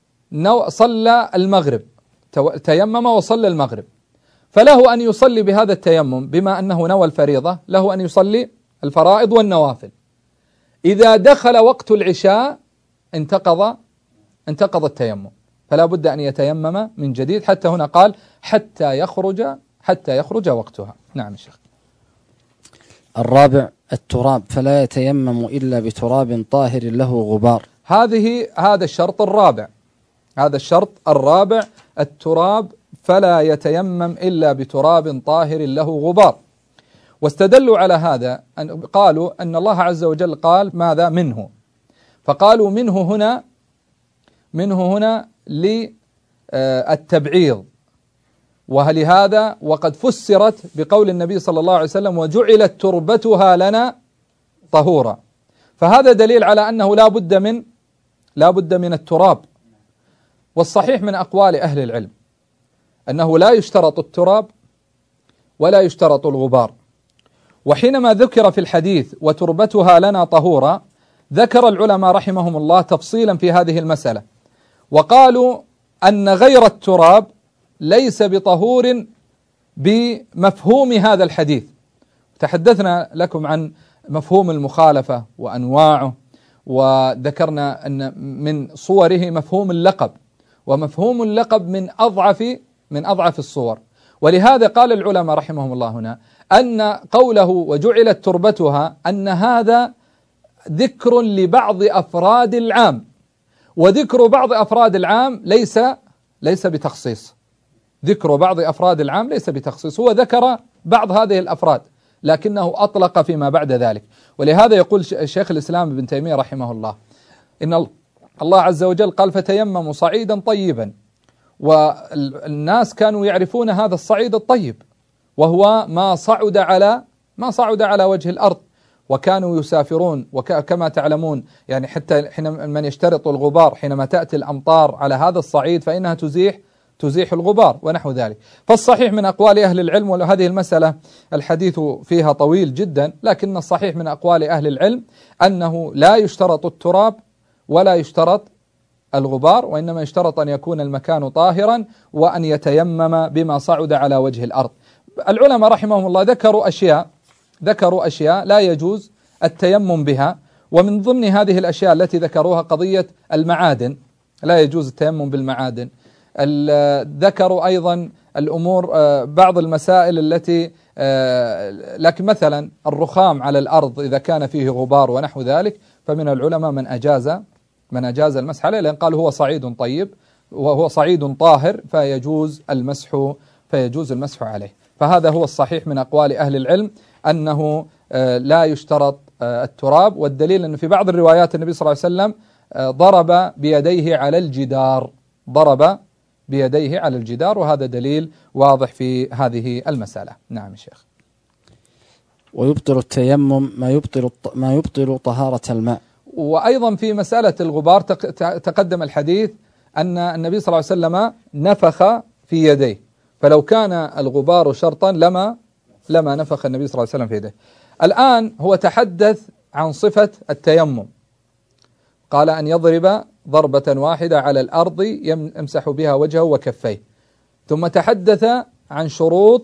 Speaker 1: صلى المغرب، تيمم وصلى المغرب، فله أن يصلي بهذا التيمم بما أنه نوى الفريضة، له أن يصلي الفرائض والنوافل. إذا دخل وقت العشاء انتقض انتقض التيمم، فلا بد أن يتيمم من جديد. حتى هنا قال: حتى يخرج حتى يخرج وقتها. نعم شيخ.
Speaker 2: الرابع التراب، فلا يتيمم إلا بتراب طاهر له غبار.
Speaker 1: هذه هذا الشرط الرابع هذا الشرط الرابع التراب، فلا يتيمم إلا بتراب طاهر له غبار. واستدلوا على هذا أن قالوا أن الله عز وجل قال: ماذا منه؟ فقالوا منه هنا منه هنا للتبعيض، ولهذا وقد فسرت بقول النبي صلى الله عليه وسلم: وجعلت تربتها لنا طهورا. فهذا دليل على أنه لا بد من لا بد من التراب. والصحيح من أقوال أهل العلم أنه لا يشترط التراب ولا يشترط الغبار. وحينما ذكر في الحديث وتربتها لنا طهورا، ذكر العلماء رحمهم الله تفصيلا في هذه المسألة، وقالوا أن غير التراب ليس بطهور بمفهوم هذا الحديث. تحدثنا لكم عن مفهوم المخالفة وأنواعه، وذكرنا أن من صوره مفهوم اللقب، ومفهوم اللقب من أضعف من أضعف الصور. ولهذا قال العلماء رحمهم الله هنا أن قوله وجعلت تربتها أن هذا ذكر لبعض أفراد العام، وذكر بعض أفراد العام ليس ليس بتخصيص. ذكر بعض أفراد العام ليس بتخصيص، هو ذكر بعض هذه الأفراد لكنه أطلق فيما بعد ذلك. ولهذا يقول شيخ الإسلام ابن تيمية رحمه الله إن الله عز وجل قال: فتيمموا صعيدا طيبا. والناس كانوا يعرفون هذا الصعيد الطيب، وهو ما صعد على ما صعد على وجه الأرض، وكانوا يسافرون، وكما تعلمون يعني حتى حين من يشترط الغبار حينما تأتي الأمطار على هذا الصعيد فإنها تزيح تزيح الغبار ونحو ذلك. فالصحيح من أقوال أهل العلم، وهذه المسألة الحديث فيها طويل جدا، لكن الصحيح من أقوال أهل العلم أنه لا يشترط التراب ولا يشترط الغبار، وإنما يشترط أن يكون المكان طاهرا وأن يتيمم بما صعد على وجه الأرض. العلماء رحمهم الله ذكروا أشياء ذكروا أشياء لا يجوز التيمم بها، ومن ضمن هذه الأشياء التي ذكروها قضية المعادن، لا يجوز التيمم بالمعادن. ذكروا أيضا الأمور بعض المسائل التي لكن مثلا الرخام على الأرض إذا كان فيه غبار ونحو ذلك، فمن العلماء من أجاز من أجاز المسح عليه، لأن قالوا هو صعيد طيب وهو صعيد طاهر فيجوز المسح فيجوز المسح عليه. فهذا هو الصحيح من أقوال أهل العلم أنه لا يشترط التراب. والدليل أنه في بعض الروايات النبي صلى الله عليه وسلم ضرب بيديه على الجدار ضرب بيديه على الجدار وهذا دليل واضح في هذه المسألة. نعم يا شيخ.
Speaker 2: ويبطل التيمم ما يبطل ما يبطل طهارة الماء.
Speaker 1: وأيضا في مسألة الغبار تقدم الحديث أن النبي صلى الله عليه وسلم نفخ في يديه، فلو كان الغبار شرطا لما لما نفخ النبي صلى الله عليه وسلم في يديه. الآن هو تحدث عن صفة التيمم، قال أن يضرب ضربة واحدة على الأرض يمسح بها وجهه وكفيه، ثم تحدث عن شروط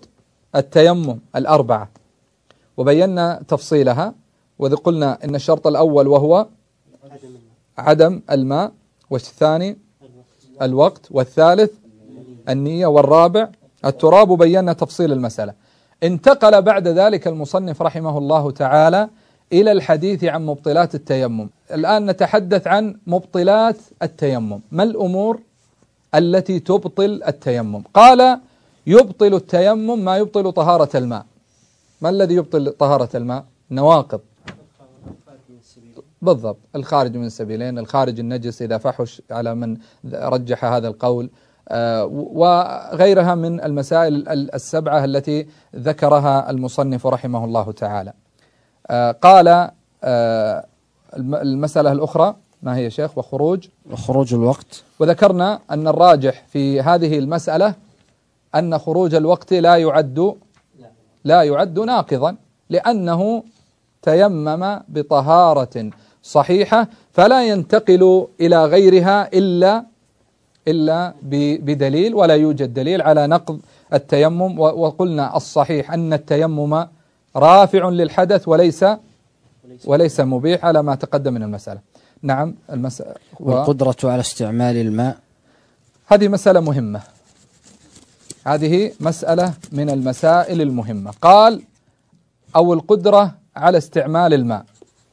Speaker 1: التيمم الأربعة، وبينا تفصيلها، وذ قلنا إن الشرط الأول وهو عدم الماء، والثاني الوقت، والثالث النية، والرابع التراب، وبينا تفصيل المسألة. انتقل بعد ذلك المصنف رحمه الله تعالى إلى الحديث عن مبطلات التيمم. الآن نتحدث عن مبطلات التيمم. ما الأمور التي تبطل التيمم؟ قال يبطل التيمم ما يبطل طهارة الماء. ما الذي يبطل طهارة الماء؟ نواقض. بالضبط، الخارج من السبيلين، الخارج النجس إذا فحش على من رجح هذا القول، وغيرها من المسائل السبعة التي ذكرها المصنف رحمه الله تعالى. قال المسألة الأخرى ما هي شيخ؟ وخروج
Speaker 2: وخروج الوقت.
Speaker 1: وذكرنا أن الراجح في هذه المسألة أن خروج الوقت لا يعد لا يعد ناقضا، لأنه تيمم بطهارة صحيحة، فلا ينتقل إلى غيرها إلا إلا بدليل، ولا يوجد دليل على نقض التيمم. وقلنا الصحيح أن التيمم رافع للحدث وليس وليس مبيح على ما تقدم من المسألة. نعم، المسألة
Speaker 2: والقدرة على استعمال الماء،
Speaker 1: هذه مسألة مهمة، هذه مسألة من المسائل المهمة. قال أو القدرة على استعمال الماء.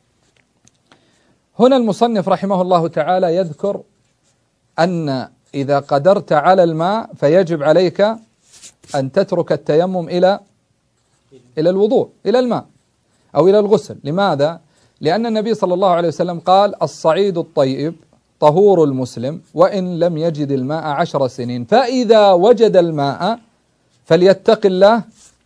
Speaker 1: هنا المصنف رحمه الله تعالى يذكر أن إذا قدرت على الماء فيجب عليك أن تترك التيمم إلى إلى الوضوء، إلى الماء أو إلى الغسل. لماذا؟ لأن النبي صلى الله عليه وسلم قال الصعيد الطيب طهور المسلم وإن لم يجد الماء عشر سنين، فإذا وجد الماء فليتق الله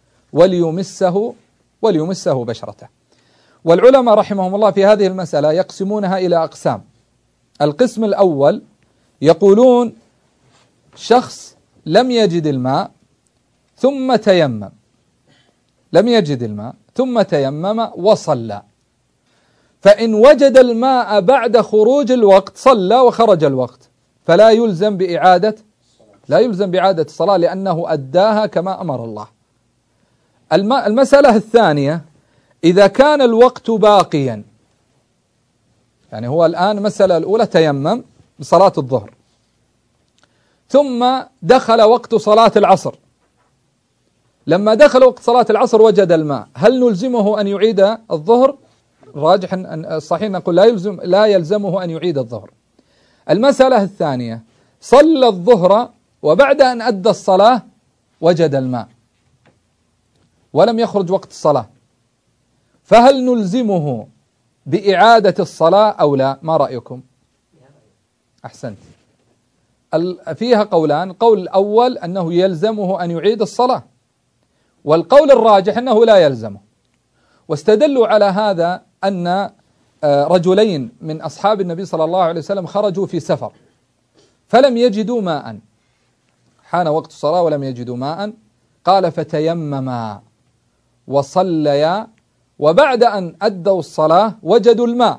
Speaker 1: وليمسه وليمسه بشرته. والعلماء رحمهم الله في هذه المسألة يقسمونها إلى أقسام. القسم الأول يقولون شخص لم يجد الماء ثم تيمم، لم يجد الماء ثم تيمم وصلى، فإن وجد الماء بعد خروج الوقت صلى وخرج الوقت، فلا يلزم بإعادة لا يلزم بإعادة الصلاة لأنه أداها كما أمر الله. المسألة الثانية إذا كان الوقت باقيا، يعني هو الآن المسألة الأولى تيمم بصلاة الظهر، ثم دخل وقت صلاة العصر، لما دخل وقت صلاة العصر وجد الماء، هل نلزمه أن يعيد الظهر؟ راجح أن الصحيح نقول لا يلزم لا يلزمه أن يعيد الظهر. المسألة الثانية صلى الظهر وبعد أن أدى الصلاة وجد الماء ولم يخرج وقت الصلاة، فهل نلزمه بإعادة الصلاة أو لا؟ ما رأيكم؟ أحسنت. فيها قولان، القول الأول أنه يلزمه أن يعيد الصلاة، والقول الراجح أنه لا يلزمه. واستدلوا على هذا أن رجلين من أصحاب النبي صلى الله عليه وسلم خرجوا في سفر فلم يجدوا ماء، حان وقت الصلاة ولم يجدوا ماء، قال فتيمما وصليا، وبعد أن أدوا الصلاة وجدوا الماء،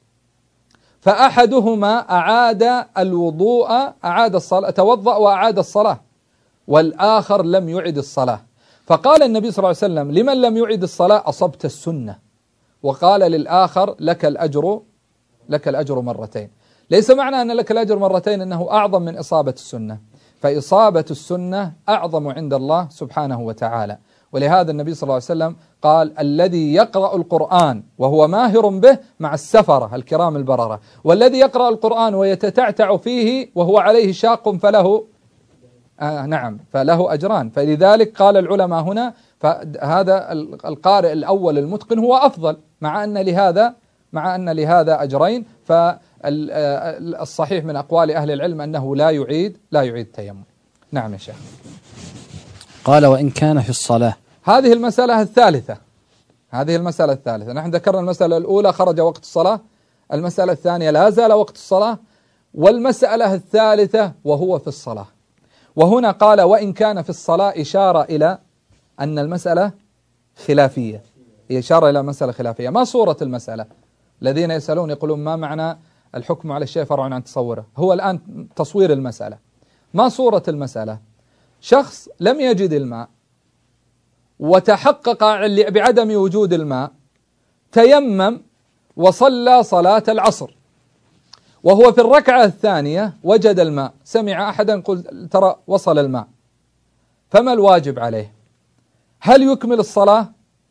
Speaker 1: فأحدهما أعاد الوضوء أعاد الصلاة توضأ وأعاد الصلاة، والآخر لم يعد الصلاة. فقال النبي صلى الله عليه وسلم لمن لم يعد الصلاة أصبت السنة، وقال للآخر لك الأجر لك الأجر مرتين. ليس معنى أن لك الأجر مرتين أنه أعظم من إصابة السنة، فإصابة السنة أعظم عند الله سبحانه وتعالى. ولهذا النبي صلى الله عليه وسلم قال الذي يقرأ القرآن وهو ماهر به مع السفرة الكرام البررة، والذي يقرأ القرآن ويتتعتع فيه وهو عليه شاق فله آه نعم فله أجران. فلذلك قال العلماء هنا فهذا القارئ الأول المتقن هو أفضل، مع أن لهذا مع أن لهذا أجرين. فالصحيح من أقوال أهل العلم أنه لا يعيد لا يعيد التيمم. نعم يا شيخ.
Speaker 2: قال وإن كان في الصلاة.
Speaker 1: هذه المسألة الثالثة هذه المسألة الثالثة نحن ذكرنا المسألة الأولى خرج وقت الصلاة، المسألة الثانية لا زال وقت الصلاة، والمسألة الثالثة وهو في الصلاة. وهنا قال وإن كان في الصلاة إشارة إلى أن المسألة خلافية، إشارة إلى مسألة خلافية. ما صورة المسألة؟ الذين يسألون يقولون ما معنى الحكم على الشيء فرع عن تصوره؟ هو الآن تصوير المسألة. ما صورة المسألة؟ شخص لم يجد الماء وتحقق بعدم وجود الماء تيمم وصلى صلاة العصر، وهو في الركعة الثانية وجد الماء، سمع أحدا قل ترى وصل الماء، فما الواجب عليه؟ هل يكمل الصلاة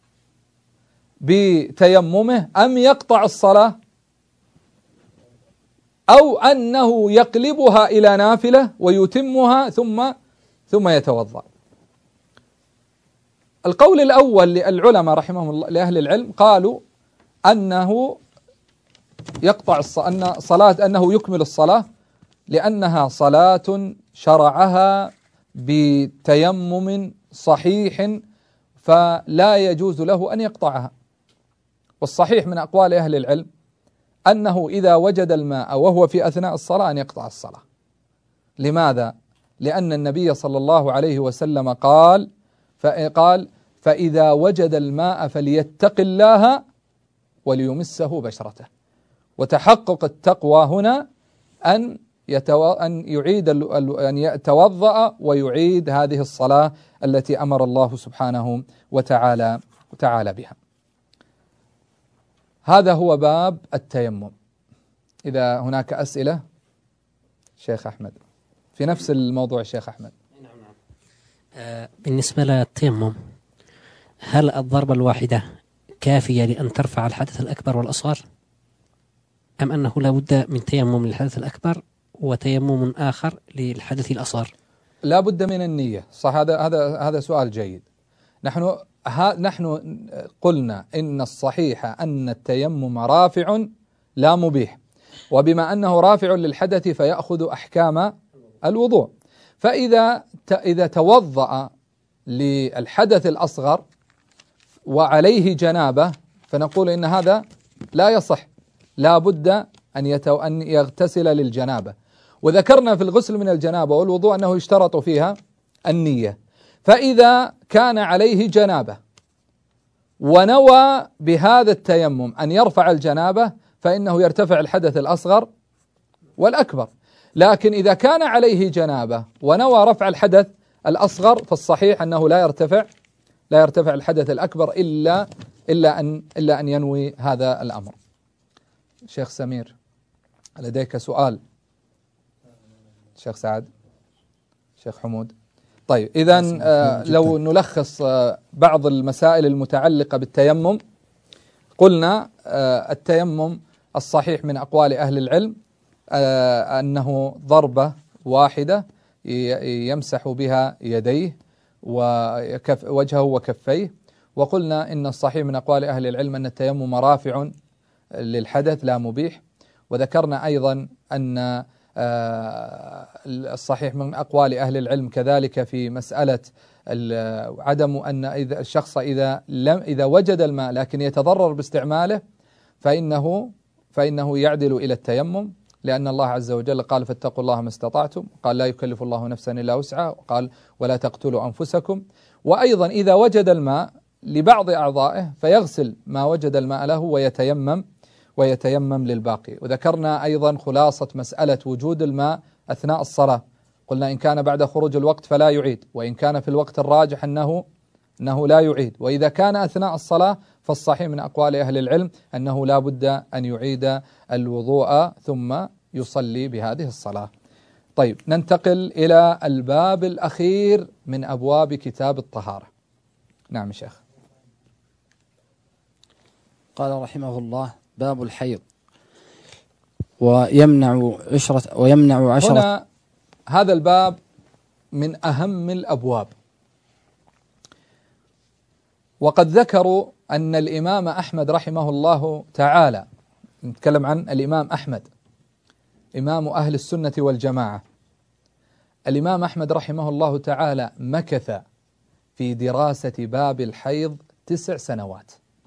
Speaker 1: بتيممه أم يقطع الصلاة، أو أنه يقلبها إلى نافلة ويتمها ثم ثم يتوضأ؟ القول الأول للعلماء رحمهم الله لأهل العلم قالوا أنه يقطع الصلاة، أن صلاة أنه يكمل الصلاة لأنها صلاة شرعها بتيمم صحيح فلا يجوز له أن يقطعها. والصحيح من أقوال أهل العلم أنه إذا وجد الماء وهو في أثناء الصلاة أن يقطع الصلاة. لماذا؟ لأن النبي صلى الله عليه وسلم قال فقال فإذا وجد الماء فليتق الله وليمسه بشرته. وتحقق التقوى هنا أن يتو... أن يعيد ال... أن يتوضأ ويعيد هذه الصلاة التي أمر الله سبحانه وتعالى وتعالى بها. هذا هو باب التيمم. إذا هناك أسئلة شيخ أحمد في نفس الموضوع. الشيخ أحمد.
Speaker 3: بالنسبة للتيمم، هل الضربة الواحدة كافية لأن ترفع الحدث الأكبر والأصغر، أم أنه لا بد من تيمم للحدث الأكبر وتيمم آخر للحدث الأصغر؟
Speaker 1: لا بد من النية. صح، هذا هذا هذا سؤال جيد. نحن ها نحن قلنا إن الصحيح أن التيمم رافع لا مبيح، وبما أنه رافع للحدث فيأخذ أحكام الوضوء. فإذا إذا توضأ للحدث الأصغر وعليه جنابة فنقول إن هذا لا يصح، لا بد أن يتو أن يغتسل للجنابة. وذكرنا في الغسل من الجنابة والوضوء أنه يشترط فيها النية. فإذا كان عليه جنابة ونوى بهذا التيمم أن يرفع الجنابة فإنه يرتفع الحدث الأصغر والأكبر. لكن إذا كان عليه جنابة ونوى رفع الحدث الأصغر فالصحيح أنه لا يرتفع لا يرتفع الحدث الأكبر إلا إلا أن إلا أن ينوي هذا الأمر. شيخ سمير لديك سؤال؟ شيخ سعد؟ شيخ حمود؟ طيب إذن آه لو نلخص آه بعض المسائل المتعلقة بالتيمم. قلنا آه التيمم الصحيح من أقوال أهل العلم آه أنه ضربة واحدة يمسح بها يديه ووجهه وكفيه. وقلنا إن الصحيح من أقوال أهل العلم أن التيمم رافع للحدث لا مبيح. وذكرنا أيضا أن الصحيح من أقوال أهل العلم كذلك في مسألة عدم أن إذا الشخص إذا لم إذا وجد الماء لكن يتضرر باستعماله فإنه فإنه يعدل إلى التيمم، لأن الله عز وجل قال فاتقوا الله ما استطعتم، قال لا يكلف الله نفسا إلا وسعها، وقال ولا تقتلوا أنفسكم. وأيضا إذا وجد الماء لبعض أعضائه فيغسل ما وجد الماء له ويتيمم ويتيمم للباقي. وذكرنا أيضا خلاصة مسألة وجود الماء أثناء الصلاة. قلنا إن كان بعد خروج الوقت فلا يعيد، وإن كان في الوقت الراجح أنه أنه لا يعيد. وإذا كان أثناء الصلاة فالصحيح من أقوال أهل العلم أنه لا بد أن يعيد الوضوء ثم يصلي بهذه الصلاة. طيب ننتقل إلى الباب الأخير من أبواب كتاب الطهارة. نعم شيخ.
Speaker 2: قال رحمه الله: باب الحيض ويمنع عشرة ويمنع عشرة.
Speaker 1: هنا هذا الباب من أهم الأبواب. وقد ذكروا أن الإمام أحمد رحمه الله تعالى، نتكلم عن الإمام أحمد إمام أهل السنة والجماعة، الإمام أحمد رحمه الله تعالى مكث في دراسة باب الحيض تسع سنوات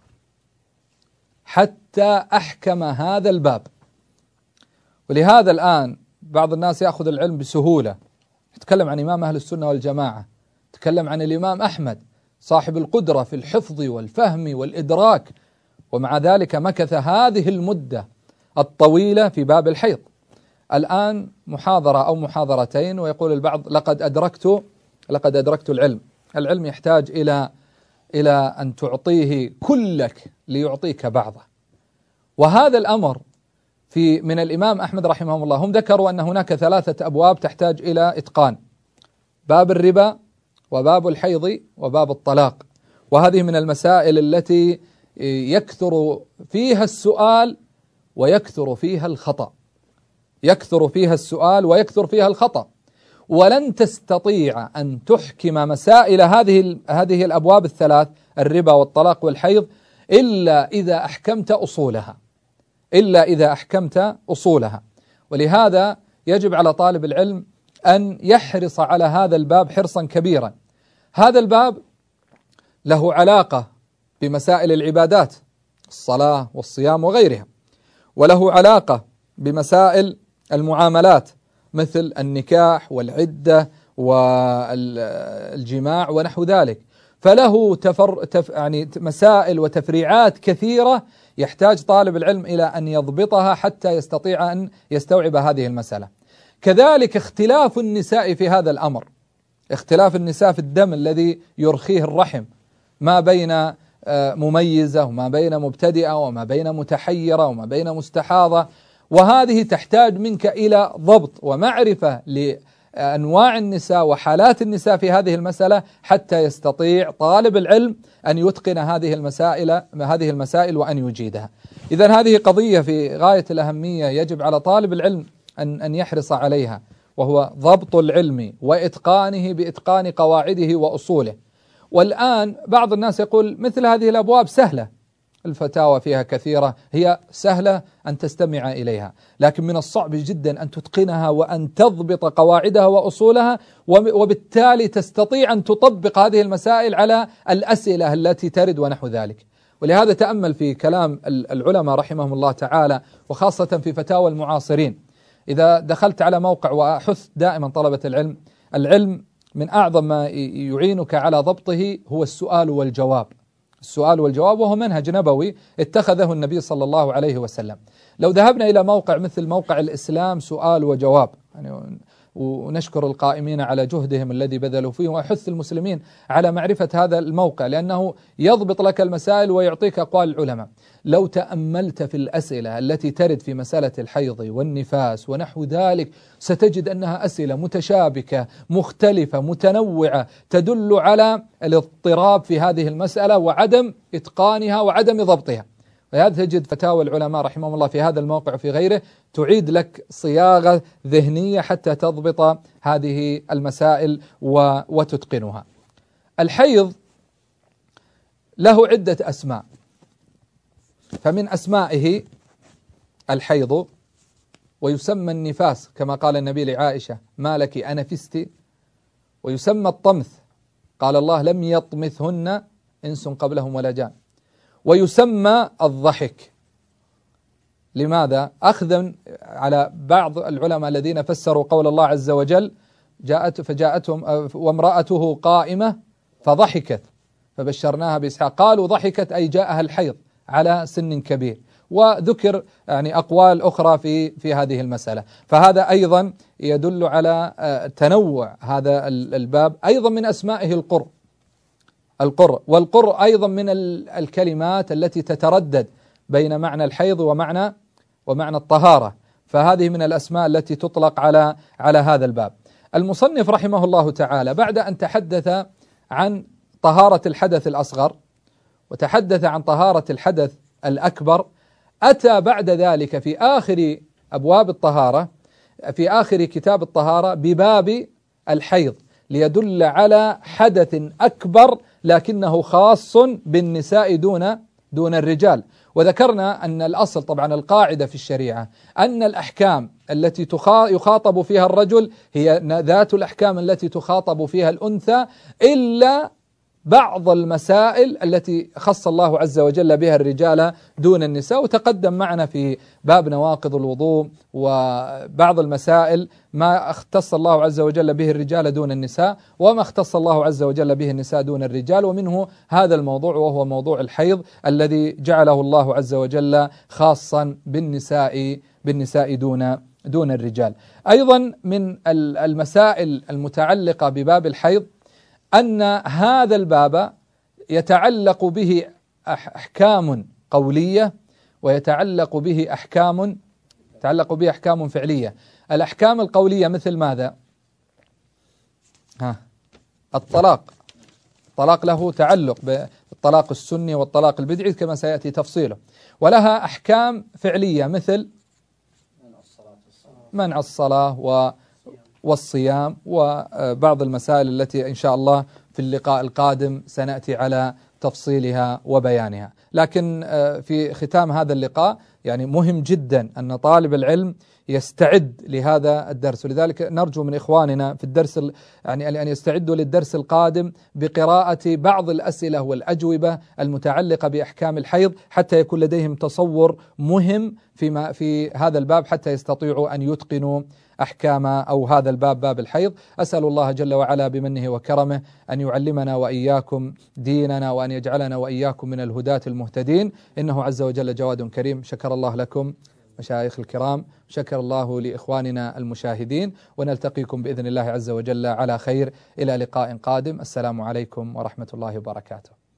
Speaker 1: حتى أحكم هذا الباب. ولهذا الآن بعض الناس يأخذ العلم بسهولة، يتكلم عن إمام أهل السنة والجماعة، يتكلم عن الإمام أحمد صاحب القدرة في الحفظ والفهم والإدراك، ومع ذلك مكث هذه المدة الطويلة في باب الحيض. الآن محاضرة أو محاضرتين ويقول البعض لقد أدركت لقد أدركت العلم. العلم يحتاج إلى إلى أن تعطيه كلك ليعطيك بعضه. وهذا الأمر في من الإمام أحمد رحمه الله، هم ذكروا أن هناك ثلاثة أبواب تحتاج إلى إتقان: باب الربا، وباب الحيض، وباب الطلاق. وهذه من المسائل التي يكثر فيها السؤال ويكثر فيها الخطأ، يكثر فيها السؤال ويكثر فيها الخطأ. ولن تستطيع أن تحكم مسائل هذه هذه الأبواب الثلاث، الربا والطلاق والحيض، إلا إذا أحكمت أصولها، إلا إذا أحكمت أصولها. ولهذا يجب على طالب العلم أن يحرص على هذا الباب حرصا كبيرا. هذا الباب له علاقة بمسائل العبادات، الصلاة والصيام وغيرها، وله علاقة بمسائل المعاملات مثل النكاح والعدة والجماع ونحو ذلك. فله تفر تف يعني مسائل وتفريعات كثيرة يحتاج طالب العلم إلى أن يضبطها حتى يستطيع أن يستوعب هذه المسألة. كذلك اختلاف النساء في هذا الأمر، اختلاف النساء في الدم الذي يرخيه الرحم، ما بين مميزة وما بين مبتدئة وما بين متحيرة وما بين مستحاضة. وهذه تحتاج منك إلى ضبط ومعرفة لأنواع النساء وحالات النساء في هذه المسألة حتى يستطيع طالب العلم أن يتقن هذه المسائل هذه المسائل وأن يجيدها. إذن هذه قضية في غاية الأهمية يجب على طالب العلم أن أن يحرص عليها، وهو ضبط العلم وإتقانه بإتقان قواعده وأصوله. والآن بعض الناس يقول مثل هذه الأبواب سهلة، الفتاوى فيها كثيرة، هي سهلة أن تستمع إليها، لكن من الصعب جدا أن تتقنها وأن تضبط قواعدها وأصولها، وبالتالي تستطيع أن تطبق هذه المسائل على الأسئلة التي ترد ونحو ذلك. ولهذا تأمل في كلام العلماء رحمهم الله تعالى، وخاصة في فتاوى المعاصرين. إذا دخلت على موقع، وأحث دائما طلبة العلم، العلم من أعظم ما يعينك على ضبطه هو السؤال والجواب، السؤال والجواب، وهو منهج نبوي اتخذه النبي صلى الله عليه وسلم. لو ذهبنا إلى موقع مثل موقع الإسلام سؤال وجواب، يعني ونشكر القائمين على جهدهم الذي بذلوا فيه، وأحث المسلمين على معرفة هذا الموقع لأنه يضبط لك المسائل ويعطيك أقوال العلماء. لو تأملت في الأسئلة التي ترد في مسألة الحيض والنفاس ونحو ذلك، ستجد أنها أسئلة متشابكة مختلفة متنوعة، تدل على الاضطراب في هذه المسألة وعدم إتقانها وعدم ضبطها. وهذا تجد فتاوى العلماء رحمهم الله في هذا الموقع وفي غيره تعيد لك صياغة ذهنية حتى تضبط هذه المسائل وتتقنها. الحيض له عدة أسماء، فمن أسمائه الحيض، ويسمى النفاس كما قال النبي لعائشة: ما لك أنفست. ويسمى الطمث، قال الله: لم يطمثهن إنس قبلهم ولا جان. ويسمى الضحك. لماذا؟ أخذا على بعض العلماء الذين فسروا قول الله عز وجل: جاءت فجاءتهم وامرأته قائمة فضحكت فبشرناها بإسحاق، قالوا ضحكت أي جاءها الحيض على سن كبير. وذكر يعني أقوال أخرى في في هذه المسألة. فهذا أيضا يدل على تنوع هذا الباب. أيضا من أسمائه القر، القر والقر أيضا من الكلمات التي تتردد بين معنى الحيض ومعنى ومعنى الطهارة، فهذه من الأسماء التي تطلق على على هذا الباب. المصنف رحمه الله تعالى بعد أن تحدث عن طهارة الحدث الأصغر وتحدث عن طهارة الحدث الأكبر، أتى بعد ذلك في آخر أبواب الطهارة، في آخر كتاب الطهارة، بباب الحيض، ليدل على حدث أكبر لكنه خاص بالنساء دون دون الرجال. وذكرنا أن الأصل طبعا القاعدة في الشريعة أن الأحكام التي يخاطب فيها الرجل هي ذات الأحكام التي تخاطب فيها الأنثى، إلا بعض المسائل التي خص الله عز وجل بها الرجال دون النساء. وتقدم معنا في باب نواقض الوضوء وبعض المسائل ما اختص الله عز وجل به الرجال دون النساء، وما اختص الله عز وجل به النساء دون الرجال، ومنه هذا الموضوع وهو موضوع الحيض الذي جعله الله عز وجل خاصا بالنساء بالنساء دون دون الرجال. أيضا من المسائل المتعلقة بباب الحيض أن هذا الباب يتعلق به أحكام قولية ويتعلق به أحكام يتعلق به أحكام فعلية. الأحكام القولية مثل ماذا؟ ها الطلاق، الطلاق له تعلق بالطلاق السني والطلاق البدعي كما سيأتي تفصيله، ولها أحكام فعلية مثل منع الصلاة والصيام وبعض المسائل التي إن شاء الله في اللقاء القادم سنأتي على تفصيلها وبيانها. لكن في ختام هذا اللقاء يعني مهم جدا أن طالب العلم يستعد لهذا الدرس، ولذلك نرجو من إخواننا في الدرس يعني أن يستعدوا للدرس القادم بقراءة بعض الأسئلة والأجوبة المتعلقة بأحكام الحيض حتى يكون لديهم تصور مهم فيما في هذا الباب حتى يستطيعوا أن يتقنوا أحكام أو هذا الباب باب الحيض. أسأل الله جل وعلا بمنه وكرمه أن يعلمنا وإياكم ديننا وأن يجعلنا وإياكم من الهداة المهتدين، إنه عز وجل جواد كريم. شكر الله لكم مشايخ الكرام، شكر الله لإخواننا المشاهدين، ونلتقيكم بإذن الله عز وجل على خير إلى لقاء قادم. السلام عليكم ورحمة الله وبركاته.